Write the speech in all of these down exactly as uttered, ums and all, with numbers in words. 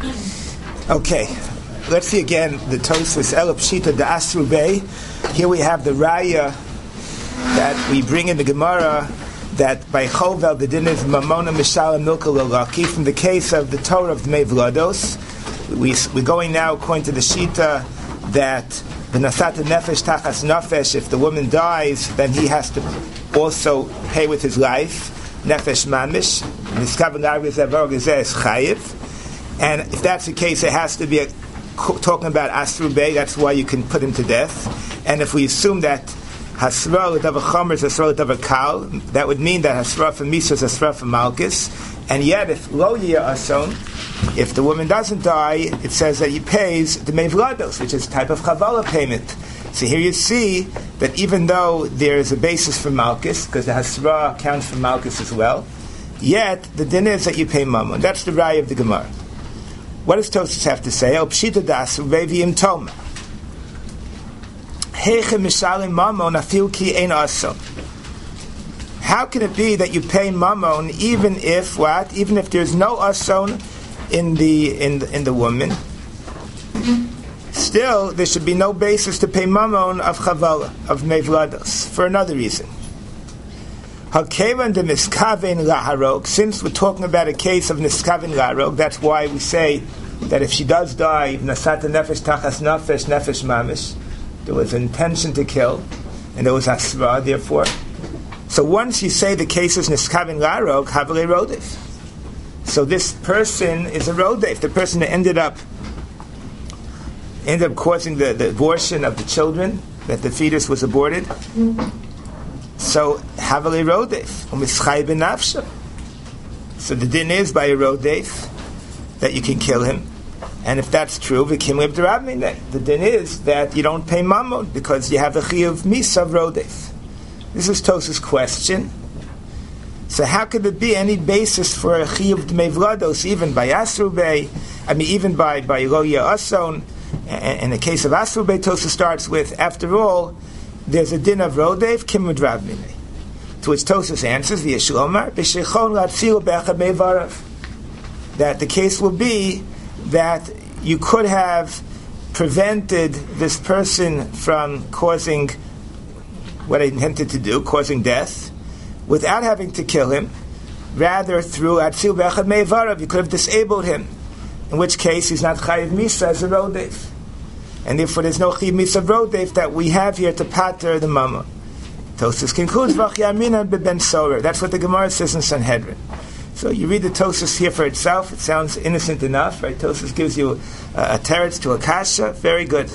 Okay, let's see again the Tosfos El Pshita de Asru Bey. Here we have the Raya that we bring in the Gemara that by Chovel the din is Mamona Mishala Milka Lolaki from the case of the Torah of Dmei Vlados. We, we're going now according to the Shita that the Nasata Nefesh Tachas Nefesh, if the woman dies, then he has to also pay with his life. Nefesh Mamish. And if that's the case, it has to be a, talking about Asru Bey, that's why you can put him to death. And if we assume that Hasra l'davar chomer is Hasra l'davar kal, that would mean that Hasra for Misa is Hasra for Malchus. And yet, if lo yeh ason, if the woman doesn't die, it says that he pays the mevlados, which is a type of chavala payment. So here you see that even though there is a basis for Malchus, because the Hasra counts for Malchus as well, yet the din is that you pay mammon. That's the raya of the Gemara. What does Tosfos have to say? El pshita das v'vim toma. Heiche mishalim mammon afil ki ein ason. How can it be that you pay mammon even if what? Even if there's no ason in the in the, in the woman? Still, there should be no basis to pay mammon of chavala of mevlados for another reason. Hakevan de miskaven laharok. Since we're talking about a case of miskaven laharok, that's why we say that if she does die, nasata nefesh tachas nefesh nefesh mamish, there was an intention to kill, and there was asra. Therefore, so once you say the case is miskaven laharok, havale rodef. So this person is a rodef. The person that ended up ended up causing the, the abortion of the children, that the fetus was aborted. So havali rodef umischay benafsha. So the din is by a rodef that you can kill him, and if that's true, v'kim lib derabminei. The din is that you don't pay mammon because you have the chiyuv misa of rodef. This is Tosfos' question. So how could there be any basis for a chiyuv dmei vlados even by Asru Bey? I mean, even by by lo yeh ason. In the case of Asru Bey, Tosfos starts with, after all, there's a din of rodef kimud rabminei. To which Tosfos answers, v'yeshlomar b'sheichon latzil be'echad me'varav, that the case will be that you could have prevented this person from causing what he intended to do, causing death, without having to kill him. Rather, through atzil be'echad me'varav, you could have disabled him. In which case, he's not chayiv misa as a rodef. And therefore, there's no chayiv misa rodef that we have here to pater the mammon. Tosfos concludes, v'achyaminah beben sorer. That's what the Gemara says in Sanhedrin. So you read the Tosfos here for itself. It sounds innocent enough, right? Tosfos gives you a, a teretz to a kasha. Very good.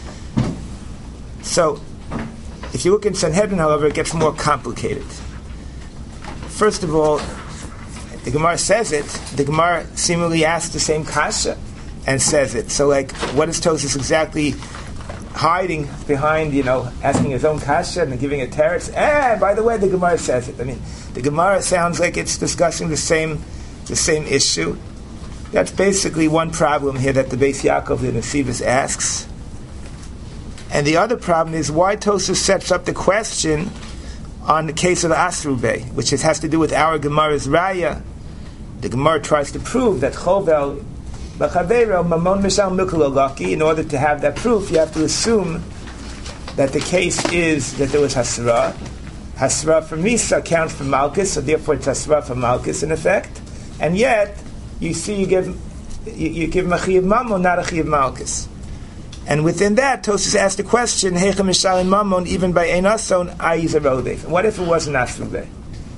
So, if you look in Sanhedrin, however, it gets more complicated. First of all, the Gemara says it. The Gemara seemingly asks the same kasha and says it. So, like, what is Tosfos exactly hiding behind, you know, asking his own kasha and giving a teretz? And by the way, the Gemara says it. I mean, the Gemara sounds like it's discussing the same the same issue. That's basically one problem here that the Beis Yaakov the Nesivos asks. And the other problem is why Tosfos sets up the question on the case of Asru Bey, which is, has to do with our Gemara's Raya. The Gemara tries to prove that Chovel b'chaveiro mamon mishal milkulolaki. In order to have that proof, you have to assume that the case is that there was Hasra. Hasra for Misa counts for Malchus, so therefore it's Hasra for Malchus in effect. And yet, you see, you give you, you give Machiv Mammon, not a Chiv Malchus. And within that, Tosfos asked the question, Heicha mishalim Mammon, even by Ein Ason, Ayiz a rodef. And what if it wasn't Asru Bey?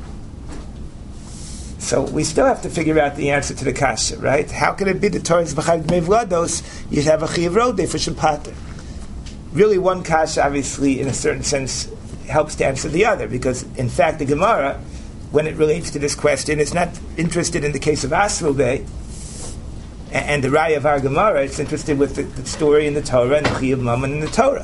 So we still have to figure out the answer to the kasha, right? How could it be the Torah is b'chayv dmei vlados, you'd have a chiyav rodef for shempater? Really, one kasha, obviously, in a certain sense, helps to answer the other, because, in fact, the Gemara, when it relates to this question, is not interested in the case of Asru Bey and the Raya of our Gemara. It's interested with the, the story in the Torah and the chiyav mammon in the Torah.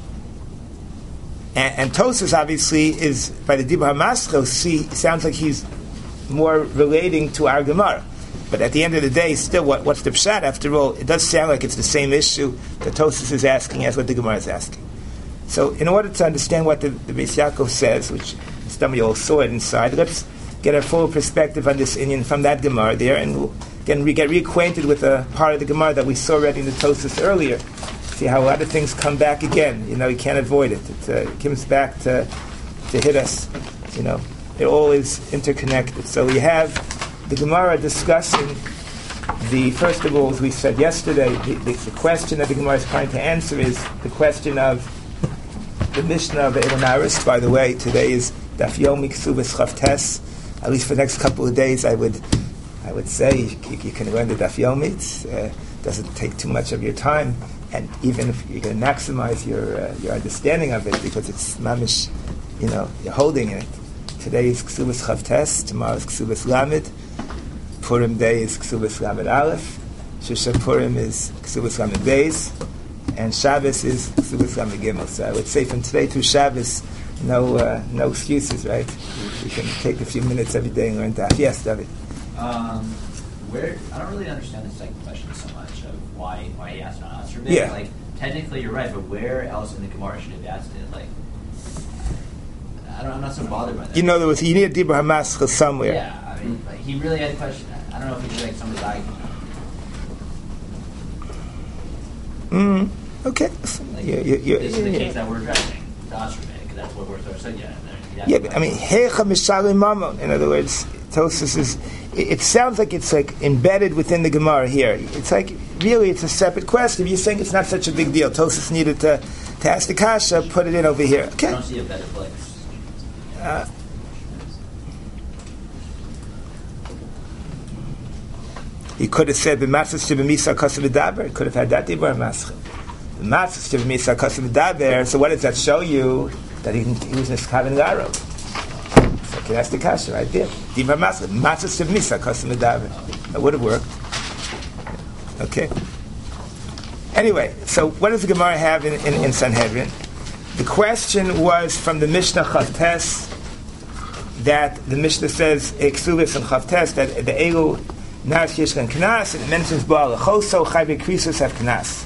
And, and Tosfos, obviously, is, by the Dibur HaMaschil, see, sounds like he's more relating to our Gemara. But at the end of the day, still, what, what's the pshat? After all, it does sound like it's the same issue that Tosfos is asking as what the Gemara is asking. So, in order to understand what the, the Beis Yaakov says, which some of you all saw it inside, let's get a full perspective on this Inyan from that Gemara there, and we'll again, we get reacquainted with a part of the Gemara that we saw already in the Tosfos earlier. See how a lot of things come back again. You know, you can't avoid it. It, uh, it comes back to to hit us. You know, they're always interconnected. So we have the Gemara discussing the, first of all, as we said yesterday, the, the, the question that the Gemara is trying to answer is the question of the Mishnah of Eilan Aris. By the way, today is Daf Yomi Ksubas Chavtes. At least for the next couple of days, I would I would say you, you can learn the Daf Yomi. It uh, doesn't take too much of your time. And even if you're going to maximize your uh, your understanding of it, because it's mamish, you know, you're holding it. Today is Ksubas Chavtes, tomorrow is Ksubas Lamed, Purim Day is Ksubas Lamed Aleph, Shusha Purim is Ksubas Lamed Beis, and Shabbos is Ksubas Lamed Gimel. So I would say from today to Shabbos, no uh, no excuses, right? You can take a few minutes every day and learn that. Yes, David. Um, where I don't really understand the second question so much of why why he asked on Asher. Yeah. Like technically you're right, but where else in the Gemara should he have asked it? Like I don't, I'm not so bothered by that. You know, there was you need a Dibur Hamascha somewhere. Yeah, I mean, like, he really had a question. I don't know if he's like somebody's eye. Mm. Okay. Like, you, you, you, this yeah, is the yeah. case that we're addressing, the Asher because that's what we're sort of saying. Yeah, Yeah, but I mean, Hecha Mishalim Mamon. In other words, Tosfos is. It, it sounds like it's like embedded within the Gemara here. It's like really, it's a separate question. You're saying it's not such a big deal. Tosfos needed to to ask the kasha, put it in over here. Okay. I don't see a better place. Uh, he could have said b'matzos shebemisa kasav v'daber. He could have had that dibur maschil. B'matzos shebemisa kasav v'daber. So what does that show you? That he, he was niskaven laro. So okay, that's the kasha right there. Dibur maschil. Matzos shebemisa kasav v'daber. That would have worked. Okay. Anyway, so what does the Gemara have in, in, in Sanhedrin? The question was from the Mishnah Chavtes, that the Mishnah says Eksubis and Chavtes, that the Elu Nar Shishkan Knas, and it mentions Baal Choso Chayve Krisus have Knas.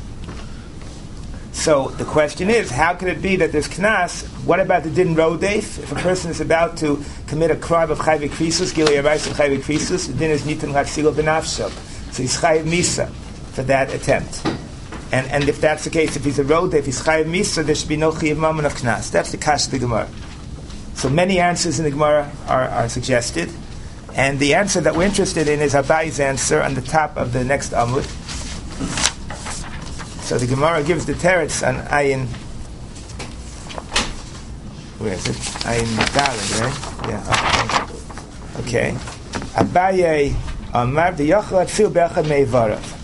So the question is, how could it be that there's Knas? What about the Din Rodef? If a person is about to commit a crime of Chayve Krisus, Gilei Arais and Chayve Krisus, the Din is Nitan Ratzilo Benafsho. So he's Chayv Misa for that attempt. And and if that's the case, if he's a road, if he's chayiv misa, there should be no chayiv mammon of knas. That's the kash of the Gemara. So many answers in the Gemara are, are suggested, and the answer that we're interested in is Abai's answer on the top of the next Amud. So the Gemara gives the teretz on Ayin. Where is it? Ayin Daled, right? Yeah. Okay. Okay. Abaye Amar the Yachal Atfil Be'achad Me'ivarav.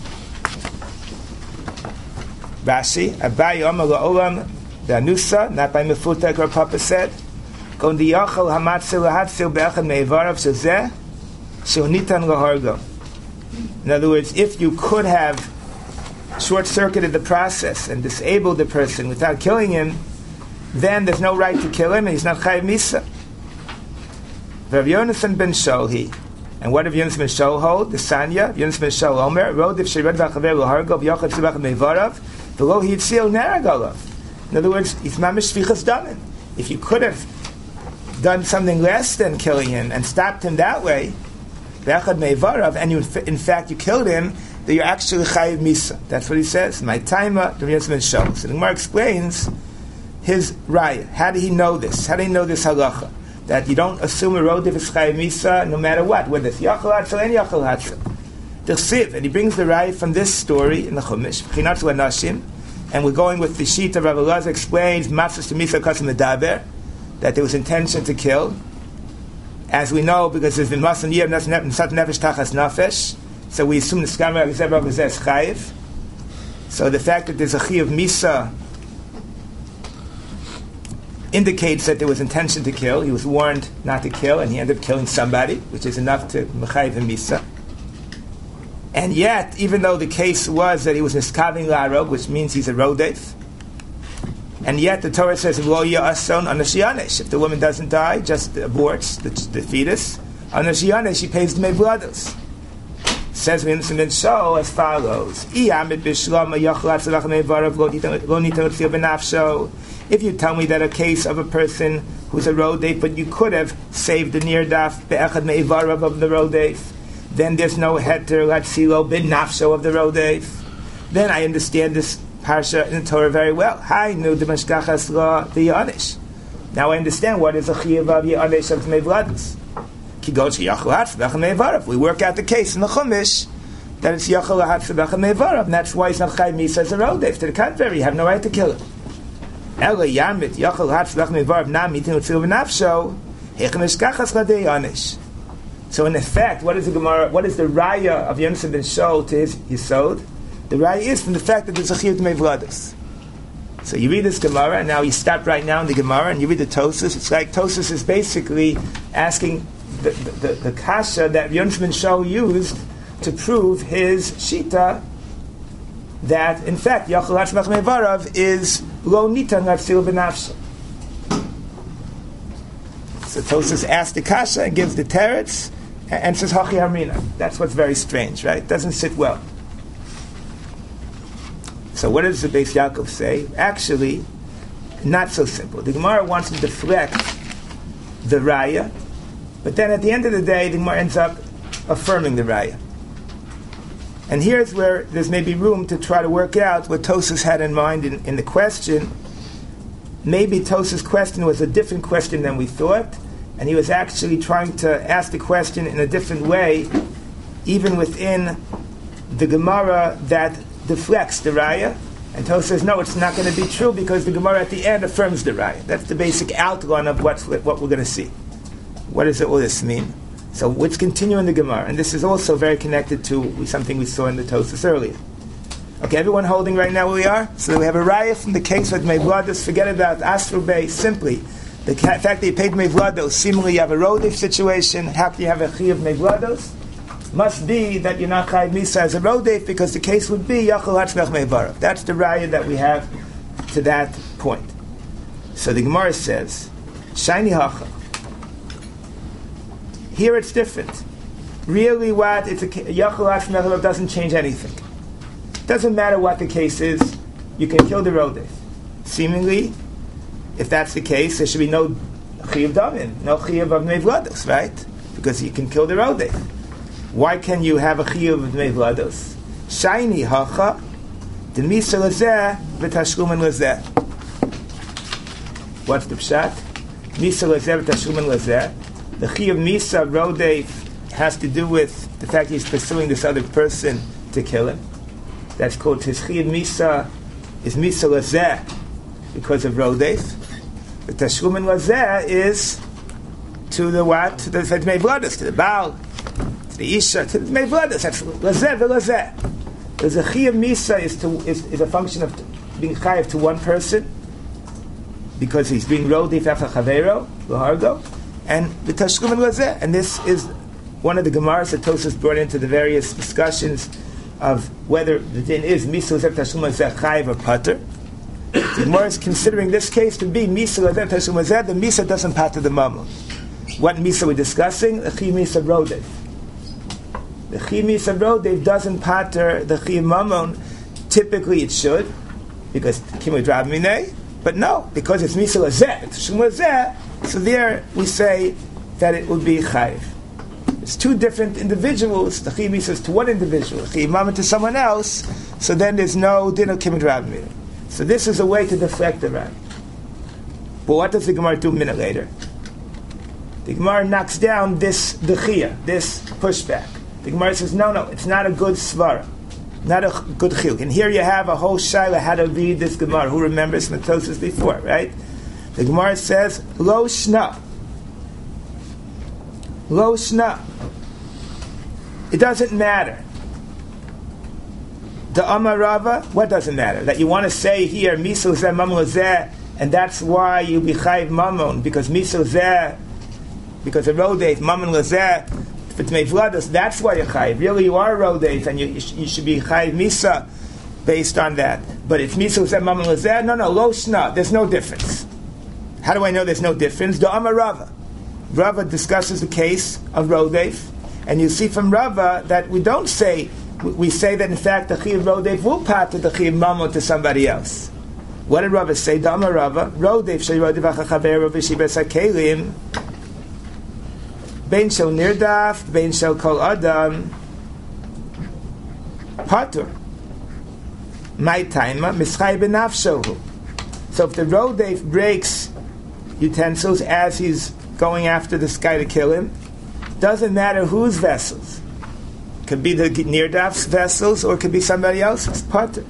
Rashi, Abaye Omer La'olam Danusa, not by Mefutek or Papa said, Gon di Yachal Hamatzil Lahatzil Be'echad Me'ivarav Shezeh Shonitan Lahargo. In other words, if you could have short-circuited the process and disabled the person without killing him, then there's no right to kill him and he's not Chayiv Misa. Rav Yonasan ben Sholhi. And what did Yonasan ben Shol hold? The Sanya, Yonasan ben Shol Omer, Rod if Shered Vachaver Lahargo, V'yachad Tzibach Me'ivarav, V'lo Hitzil Naragolav. In other words, it's mamish shvichas damin. If you could have done something less than killing him and stopped him that way, V'echad meivarav, and you, in fact you killed him, then you're actually chayiv misa. That's what he says. My taima, the Yonasan ben Shol. So the Gemara explains his raya. How did he know this? How did he know this halacha? That you don't assume a road if it's chayiv misa no matter what, whether it's yachal hatzal and yachal hatzal. The Chsiv, and he brings the raya from this story in the Chumash, B'chinatzu Anashim, and we're going with the sheet of Rav Elazar explains Matzos to Misa Kasim Medaber, that there was intention to kill, as we know because there's been Masan Yir Nisat Nefesh Tachas Nafesh, so we assume the Skama Rav Elazar is Chayiv. So the fact that there's a Chi of Misa indicates that there was intention to kill. He was warned not to kill, and he ended up killing somebody, which is enough to Mechayiv and Misa. And yet, even though the case was that he was niskaving la'arog, which means he's a rodef, and yet the Torah says, "Lo ya'ason anashiyanesh." If the woman doesn't die, just aborts the, the fetus, anashiyanesh, she pays the meiblados. Says we in show as follows: If you tell me that a case of a person who's a rodef, but you could have saved the near daf be'echad meivarav of the rodef. then there's no heter latzilo bin nafsho of the rodef. Then I understand this parsha in the Torah very well. Hi, nu de mashkachas la the yanish. Now I understand what is a chiyuv of yanish of tmei vladus. Ki goes yachal hatzvach meivarav. We work out the case in the chumash that it's yachal hatzvach meivarav, and that's why it's not chayv misa as a rodef. To the contrary, you have no right to kill it. Ela yamit yachal hatzvach meivarav na mitin utzil v'nafsho hechem mashkachas la the yanish. So in effect, what is the Gemara? What is the raya of Yonah ben Shaul to his yisod? The raya is from the fact that there's a chiyuv tmei vladus. So you read this Gemara, and now you stop right now in the Gemara, and you read the Tosas. It's like Tosas is basically asking the the, the, the kasha that Yonah ben Shaul used to prove his shita that in fact Yachal Hatzmach Meivarav is lo nitan latzil b'nafsho. So Tosas asks the kasha and gives the teretz and says Hachi Harmina. That's what's very strange, right? It doesn't sit well. So what does the Beis Yaakov say? Actually, not so simple. The Gemara wants to deflect the raya, but then at the end of the day, the Gemara ends up affirming the raya. And here's where there's maybe room to try to work out what Tosas had in mind in, in the question. Maybe Tosas' question was a different question than we thought, and he was actually trying to ask the question in a different way, even within the Gemara that deflects the raya. And Tosas says, no, it's not going to be true because the Gemara at the end affirms the raya. That's the basic outline of what's, what we're going to see. What does all this mean? So let's continue in the Gemara. And this is also very connected to something we saw in the Tosas earlier. Okay, everyone holding right now where we are? So we have a raya from the case of Dmei Vlados. Forget about Asru Bey. Simply, the fact that you paid Dmei Vlados, seemingly you have a rodif situation. How can you have a chi of Dmei Vlados? Must be that you're not chayv misa as a rodef, because the case would be Yachal Hatzmach Meivarav. That's the raya that we have to that point. So the Gemara says, Shiny Hacha. Here it's different. Really, what it's a Yachal Hatzmach Meivarav doesn't change anything. Doesn't matter what the case is, you can kill the rodef. Seemingly, if that's the case, there should be no chiyuv damin, no chiyuv of Dmei Vlados, right? Because you can kill the rodef. Why can you have a chiyuv of Dmei Vlados? Shiny hacha, demisa lezeh v'tashlumen lezeh. What's the pshat? Misa lezeh v'tashlumen lezeh. The chiyuv misa rodef has to do with the fact he's pursuing this other person to kill him. That's called his chiyuv misa is misa lezeh because of rodef. The tashlumen lezeh is to the what? To the Dmei Vlados, to the Baal, to the Isha, to the Dmei Vlados. That's lezeh v'lezeh. There's a chiyuv misa is to is, is a function of being chayiv to one person because he's being rodef after chavero l'hargo, and the tashlumen lezeh. And this is one of the gemaras that Tosas brought into the various discussions of whether the din is misa lezeh tashlumen lezeh chayiv or pater. The Gemara is considering this case to be misa lezeh tashlumen lezeh. The misa doesn't pater the mammon. What misa we're discussing? The chi misa rodef. The chi misa rodef doesn't pater the chi mammon. Typically it should, because kimud rab minei. But no, because it's misa lezeh tashlumen lezeh. So there we say that it would be chayiv. It's two different individuals. The chi misa is to one individual, the chi mammon to someone else. So then there's no din of kimud rab minei. So this is a way to deflect the rab. But what does the Gemara do a minute later? The Gemara knocks down this dechia, this pushback. The Gemara says, no, no, it's not a good svara, not a good chiluk. And here you have a whole shaila how to read this Gemara. Who remembers Tosas before, right? The Gemara says, lo shna. Lo shna. It doesn't matter. The Amarava, what doesn't matter? That you want to say here, Miso Zeh, Mamon Zeh, and that's why you be Chayiv Mamon, because Miso Zeh, because of Rodef, Mamon Zeh, if it's Dmei Vlados, that's why you're Chayiv. Really, you are Rodef, and you, you should be Chayiv Misa based on that. But it's Miso Zeh, Mamon Zeh, no, no, Lo Shna, there's no difference. How do I know there's no difference? The Amarava. Rava discusses the case of Rodef, and you see from Rava that we don't say, we say that in fact the chiyuv rodef will pater the chiyuv mamon to somebody else. What did Rava say? Dama Rava rodef shei rodef achachaver v'shibes hakelim bein shel nirdaf, bein shel kol adam, patur. My taima mischai benafshohu. So if the rodef breaks utensils as he's going after this guy to kill him, doesn't matter whose vessels. Could be the nirdaf's vessels or it could be somebody else's. Patur.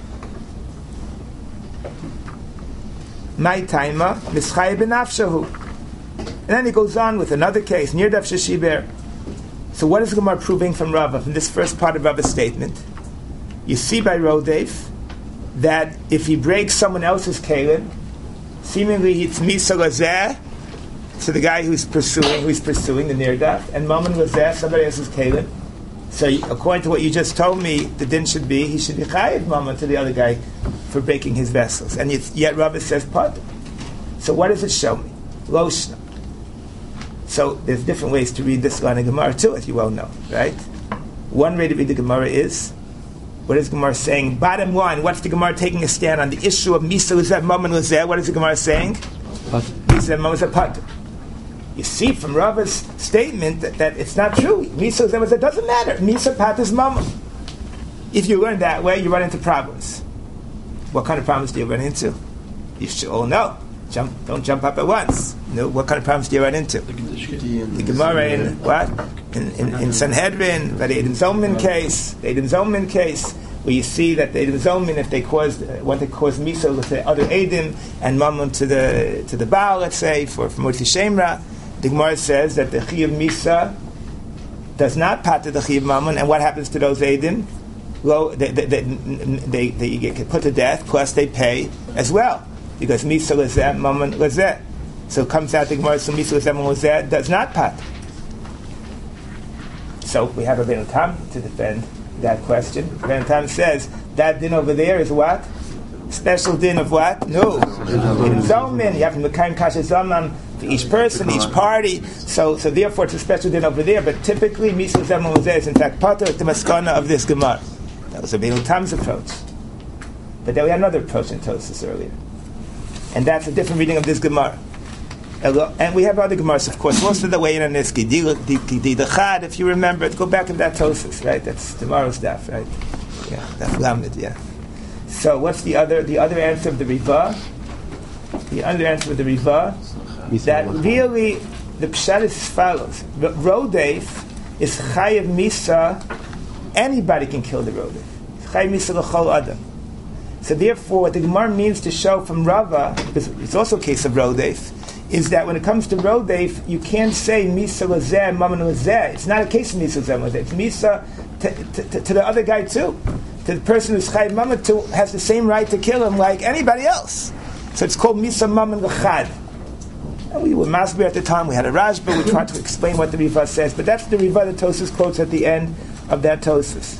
My taima mischai benafshohu. And then he goes on with another case, nirdaf sheshiber. So what is the Gemara proving from Rava, from this first part of Rava's statement? You see by Rodef that if he breaks someone else's kalim, seemingly it's misa lazeh to the guy who's pursuing, who's pursuing the nirdaf, and mammon lazeh, somebody else's kalim. So according to what you just told me, the din should be he should be chayiv mammon to the other guy for breaking his vessels, and yet Rava says patur. So what does it show me? Lo shna. So there's different ways to read this line of Gemara too, as you well know, right? One way to read the Gemara is, what is Gemara saying? Bottom line, what's the Gemara taking a stand on? The issue of Misa Lezeh, Mammon Lezeh, what is the Gemara saying? Misa Mammon Lezeh Patur. You see from Rava's statement that, that it's not true. Misa Lezeh, it doesn't matter. Misa Patur is Mammon. If you learn that way, you run into problems. What kind of problems do you run into? You should all know. Jump, don't jump up at once. No, what kind of problems do you run into? The Gemara in what? In, in, in Sanhedrin, the Eidem Zolman case, the Eidem Zolman case, where you see that the Eidem Zolman, if they caused, uh, want to cause Misa with the other Eidim and Mammon to the to the Baal, let's say, for, for Motzi Shemra, the Gemara says that the Chiyuv Misa does not pater the Chiyuv Mammon, and what happens to those Eidim? Well, they, they, they, they, they get put to death, plus they pay as well. Because Misa Lezeh, Mammon Lezeh. So it comes out the Gemara, so Misa Lezeh, Mammon Lezeh does not pat. So we have Rabbeinu Tam to defend that question. Rabbeinu Tam says, that din over there is what? Special din of what? No. In Zolman, you have to Mekayim Kasha Zolman for each person, each party. So so therefore it's a special din over there. But typically, Misa Lezeh, Mammon Lezeh is in fact patur, the maskana of this Gemara. That was Rabbeinu Tam's approach. But then we had another approach in Tosfos earlier. And that's a different reading of this Gemara. And we have other Gemaras, of course. Most of the way in Aniski, the Chad, if you remember it, go back to that Tosfos, right? That's tomorrow's daf, right? Yeah, that's Lamed, yeah. So what's the other the other answer of the Riva? The other answer of the Riva is that really the Pshat is as follows. Rodef is Chayev Misa, anybody can kill the Rodef. Chayev Misa l'chol adam. So therefore, what the Gemara means to show from Rava, because it's also a case of Rodef, is that when it comes to Rodef, you can't say Misa Lezeh, Mammon Lezeh. It's not a case of Misa Lezeh. It's Misa to, to, to the other guy too. To the person who's Chayiv Mammon to has the same right to kill him like anybody else. So it's called Misa Mammon L'chad. And we were Masber at the time, we had a Rashba, we tried to explain what the Riva says, but that's the Riva that Tosfos quotes at the end of that Tosfos.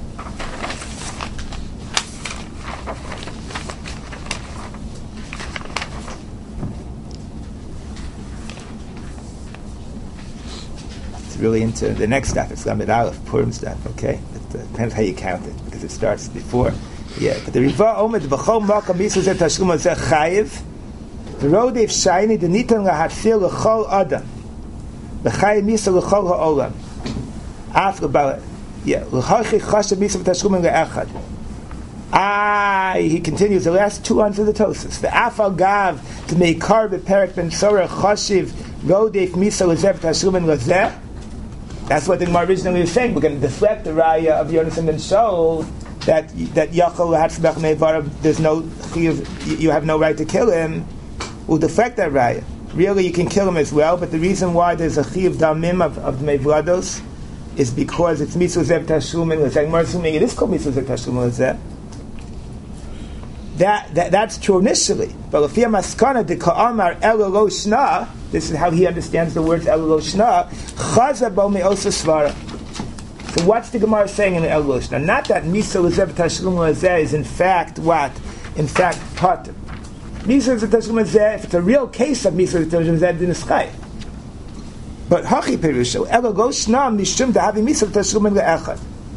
Really into the next stuff. It's Lamed Aleph, Purim stuff. Okay, it uh, depends how you count it because it starts before. Yeah, but the Riva Omed V'chol Makam Mitzvah Zeh Tashlum Zeh Chayiv. The Rodef Shayni the Nitan LaHatfil L'chol Adam. L'Chayiv Misa L'chol HaOlam. After about yeah, L'Chayiv Chashav Mitzvah Tashlum LeEchad. Ah, he continues the last two lines of the Tosfos. The Afal Gav to make Karb Perek Ben Sorah Chashiv Rodef Misa L'Zeh Tashlum L'Zeh. That's what the Gemara originally was saying. We're going to deflect the raya of Yonasan and show that that Yachol Hatzbach Meivarav, there's no you have no right to kill him. We'll deflect that raya. Really, you can kill him as well, but the reason why there's a chiv damim of, of Meivlados is because it's mitzvah zev tashlumin l'zeh. Gemara assuming it is called mitzvah zev tashlumin l'zeh. That, that that's true initially, but Lafia Maskana de Ka'amar Elolo Shna. This is how he understands the words Elolo Shna. Chaza Bo Me'osa Svara. So what's the Gemara saying in Elolo Shna? Not that Misa Lezev Tashlum Lezeh is in fact what? In fact, Pater. Misa Lezev Tashlum Lezeh, if it's a real case of Misa Lezev Tashlum Lezeh, then it's Chai. But Hachi Perusho Elolo Shna Mishum Dahavi Misa Lezev Tashlum Le'echad.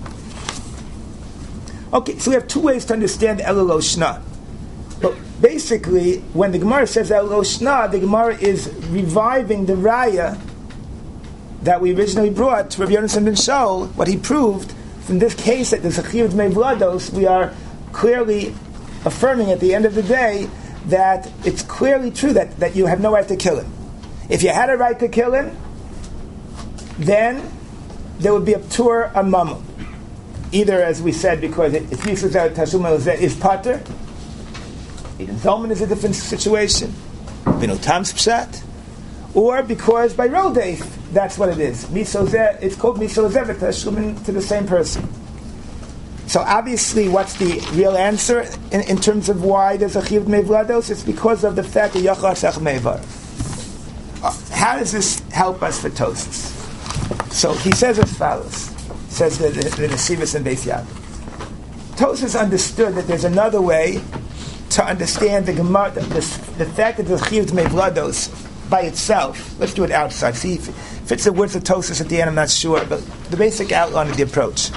Okay, so we have two ways to understand Elolo Shna. But basically, when the Gemara says Elolo Shna, the Gemara is reviving the Raya that we originally brought to Rabbi Yonasan ben Shaul, what he proved from this case that there's a chiyuv dmei vlados, we are clearly affirming at the end of the day that it's clearly true that, that you have no right to kill him. If you had a right to kill him, then there would be a ptur a mammon. Either, as we said, because it, if Yisrael Tashum is pater, Eden Zolman is a different situation, Binotam's pshat, or because by Rodef, that's what it is. Misozeh, it's called Misozeh Tashum to the same person. So obviously, what's the real answer in, in terms of why there's a chiyuv dmei vlados? It's because of the fact that Yachar Shach Meivar. How does this help us for Tosfos? So he says as follows, says the, the, the Nesivos and Beis Yaakov. Tosfos understood that there's another way to understand the Gemara, the, the fact that the chiyuv dmei vlados by itself. Let's do it outside. See if, if it's the words of Tosfos at the end, I'm not sure, but the basic outline of the approach.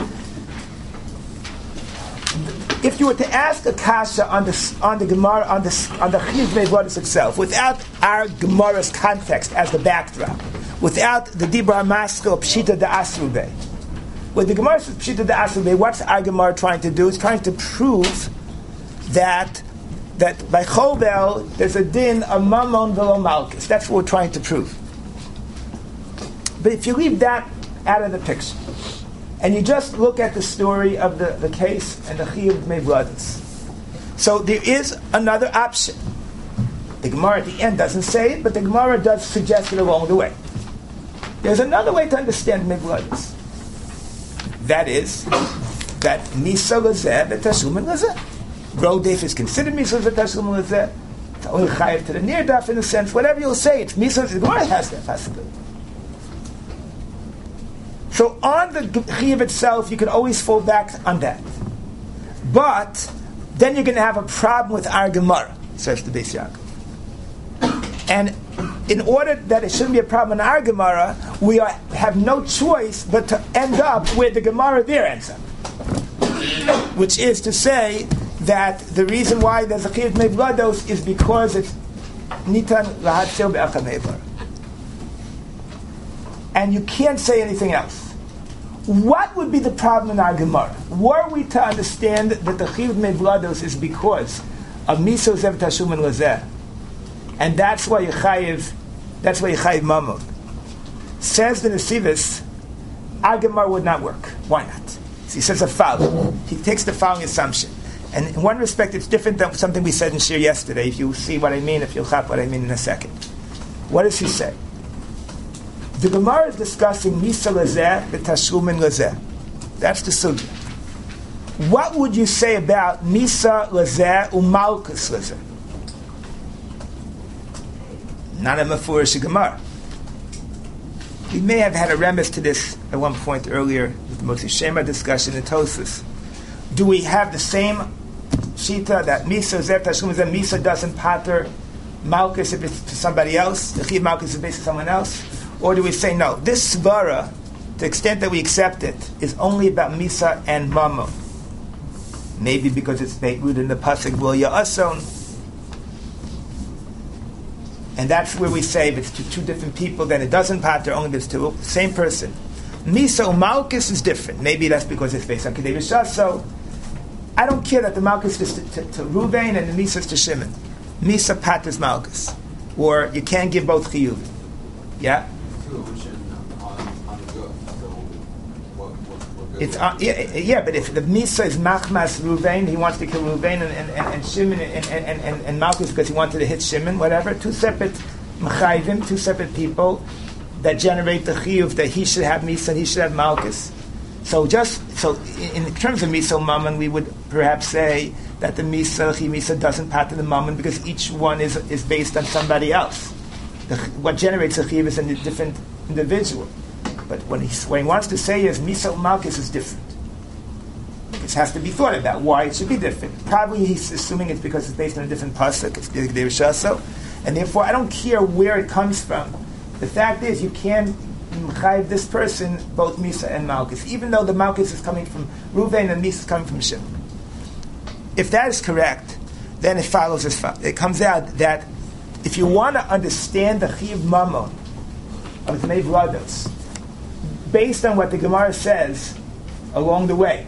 If you were to ask a kasha on the on the Gemara on the on the chiyuv dmei vlados itself, without our Gemara's context as the backdrop, without the Dibra Maskil Pshita de Asrube, with the Gemara says Pshita de Asrube, what's our Gemara trying to do? It's trying to prove that that by Chovel there's a din of Mammon v'lo Malchus. That's what we're trying to prove. But if you leave that out of the picture, and you just look at the story of the, the case and the chiyuv dmei vlados. So there is another option. The Gemara at the end doesn't say it, but the Gemara does suggest it along the way. There's another way to understand dmei vlados. That is, that misa lezeh v'tashumin lezeh. Rodef is considered misa v'tashumin lezeh. It's only chayiv to the near daf in a sense. Whatever you'll say, it's misa. The Gemara has that possibility. So on the chiyuv itself, you can always fall back on that. But then you're going to have a problem with our Gemara, says the Beis Yaakov. And in order that it shouldn't be a problem in our Gemara, we are, have no choice but to end up where the Gemara there ends up. Which is to say that the reason why there's a chiyuv dmei vlados is because it's nitan lahatzil be'achad me'evar. And you can't say anything else. What would be the problem in our Gemara? Were we to understand that the chiyuv dmei vlados is because of miso zev tashum and lezeh, and that's why you chayiv, that's why you chayiv mamon? Says the Nesivos, our Gemara would not work. Why not? So he says a following. He takes the following assumption, and in one respect, it's different than something we said in Shir yesterday. If you see what I mean, if you'll chap what I mean in a second. What does he say? The Gemara is discussing Misa Lezeh v'Tashlumin Lezeh. That's the sugya. What would you say about Misa Lezeh u'Malkus Lezeh? Not a Mefurish Gemara. We may have had a remiss to this at one point earlier with the Motzi Shema discussion in Tosfos. Do we have the same shita that Misa Lezeh v'Tashlumin Lezeh, Misa doesn't pater Malkus if it's to somebody else, the Chiv Malkus is based on someone else? Or do we say, no, this svara, to the extent that we accept it, is only about Misa and Mammon? Maybe because it's rooted in the Pasuk, Lo Ya'ason. And that's where we say, if it's to two different people, then it doesn't pater, only if it's to the same person. Misa or Malchus is different. Maybe that's because it's based on Kedei V'Shaso. I don't care that the Malchus is to, to, to Ruvain and the Misa is to Shimon. Misa paters Malchus. Or you can't give both chiyuv. Yeah? It's uh, yeah, yeah, but if the Misa is Machmas Ruvain, he wants to kill Ruvain, and, and, and, and Shimon and, and, and, and Malchus because he wanted to hit Shimon, whatever. Two separate Mechayvim, two separate people that generate the chiyuv that he should have Misa and he should have Malchus. So just so in, in terms of Misa Mammon, we would perhaps say that the Misa Chi Misa doesn't pater the Mammon because each one is is based on somebody else. The, what generates a chiyuv is a different individual. But when he, when he wants to say is Misa Malchus is different. It has to be thought about why it should be different. Probably he's assuming it's because it's based on a different pasuk, it's Kedei V'Shaso, and therefore I don't care where it comes from. The fact is you can't chayiv this person both Misa and Malchus, even though the Malchus is coming from Ruvain and Misa is coming from Shimon. If that is correct, then it follows as follows. It comes out that if you want to understand the chiyuv mamon of the Dmei Vlados, based on what the Gemara says along the way,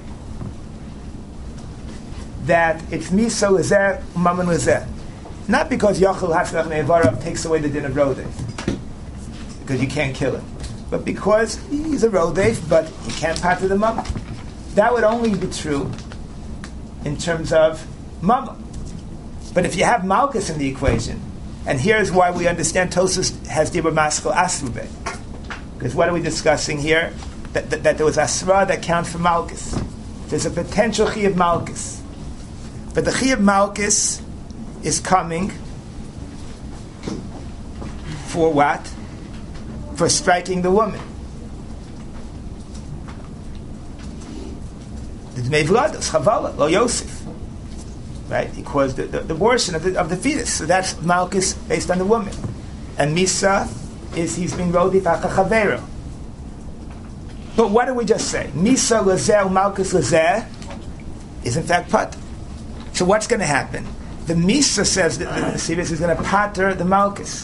that it's Misa Lezer, Mammon Lezer. Not because Yachal Hatzlach Me'evarav takes away the din of Rodef, because you can't kill him, but because he's a Rodef, but you can't pater the Mammon. That would only be true in terms of Mammon. But if you have Malchus in the equation, and here's why we understand Tosfos has Dibur Maskal Asrube. Because what are we discussing here? That, that, that there was Asra that counts for Malchus. There's a potential Chi of Malchus. But the Chi of Malchus is coming for what? For striking the woman. The Dmei Vlados, Chavala, Lo Yosef. Right? He caused the, the, the abortion of the, of the fetus. So that's Malchus based on the woman. And Misa is he's been Rodif Achavero. But what did we just say? Misa Lazer, Malchus Lazer is in fact Pat. So what's going to happen? The Misa says that the Sivas is going to pater the Malchus.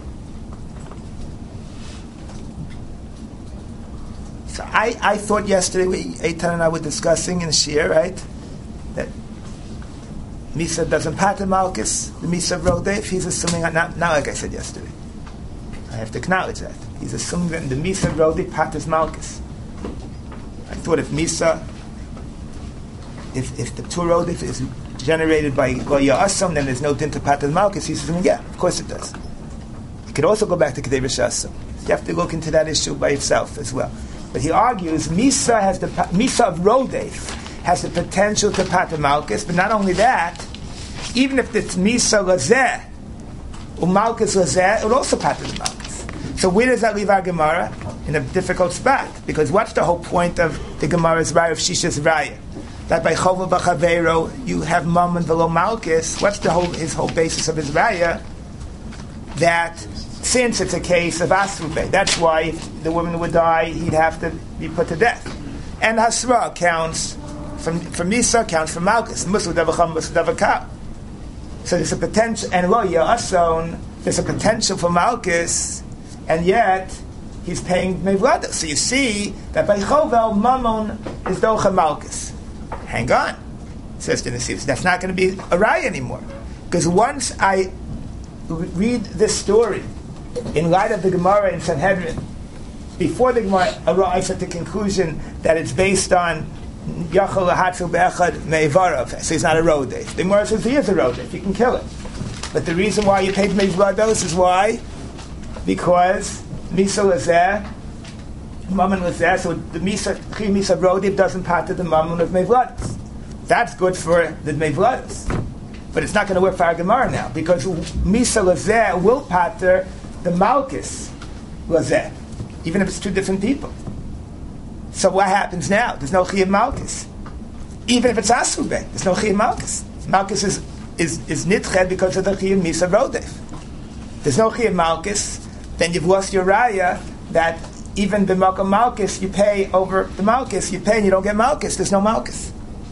So I, I thought yesterday, we, Eitan and I were discussing in Shir, right, that Misa doesn't pater Malchus, the Misa of Rodef, he's assuming, not, not like I said yesterday. I have to acknowledge that. He's assuming that the Misa of Rodef paters Malchus. I thought if Misa, if, if the two Rodef is generated by Goya Asam, then there's no din to pater Malchus. He's assuming, yeah, of course it does. You could also go back to Kedei Rishasam. You have to look into that issue by itself as well. But he argues Misa has the Misa of Rodef has the potential to pater Malchus, but not only that, even if it's Misa Lazeh or Malchus Lazeh, it will also pater the Malchus. So where does that leave our Gemara? In a difficult spot, because what's the whole point of the Gemara's Raya of Shisha's Raya? That by Chovel B'Chavero you have Mammon below Malchus. What's the whole his whole basis of his Raya? That since it's a case of Asrube, that's why if the woman would die, he'd have to be put to death. And Hasra counts from from Misa, counts from Malchus. Musudavacham, Musudavakah. So there's a potential, and Lo Ya'ason, there's a potential for Malchus, and yet he's paying Mevlada. So you see that by Chovel, Mammon is Docha Malchus. Hang on, says the Nesivos. That's not going to be a Raya anymore. Because once I read this story in light of the Gemara in Sanhedrin, before the Gemara arrives at the conclusion that it's based on Yachal Lahatzu Be'echad Me'ivarav, so he's not a Rodef. The Gemara says he is a Rodef, you can kill him. But the reason why you paid Me'ivrados is why? Because Misa Lazeh, Mammon Lazeh, so the Misa, Chi Misa Rodef doesn't pater the Mammon of Me'ivrados. That's good for the Me'ivrados. But it's not going to work for our Gemara now, because Misa Lazeh will pater the Malchus Lazeh, even if it's two different people. So what happens now? There's no Chi of Malchus. Even if it's Asrube, there's no Chi of Malchus. Malchus is is, is Nitched because of the Chi of Misa Rodef. There's no Chi of Malchus, then you've lost your Raya that even the Malchus Malchus, you pay over the Malchus, you pay and you don't get Malchus, there's no Malchus.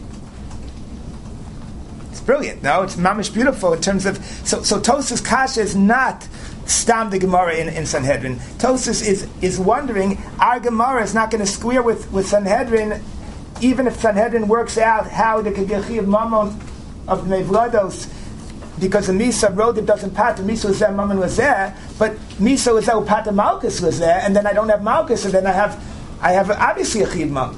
It's brilliant, no? It's mamish beautiful in terms of, so, so Tosfos Kasha is not Stam the Gemara in, in Sanhedrin. Tosfos is is wondering, our Gemara is not going to square with, with Sanhedrin, even if Sanhedrin works out how the Kegechi of Mammon of Mevlados, because the Misa of Rodef doesn't pater, Misa was there, Mammon was there, but Misa was there, pater Malchus was there, and then I don't have Malchus, and then I have, I have obviously a Chi of Mammon.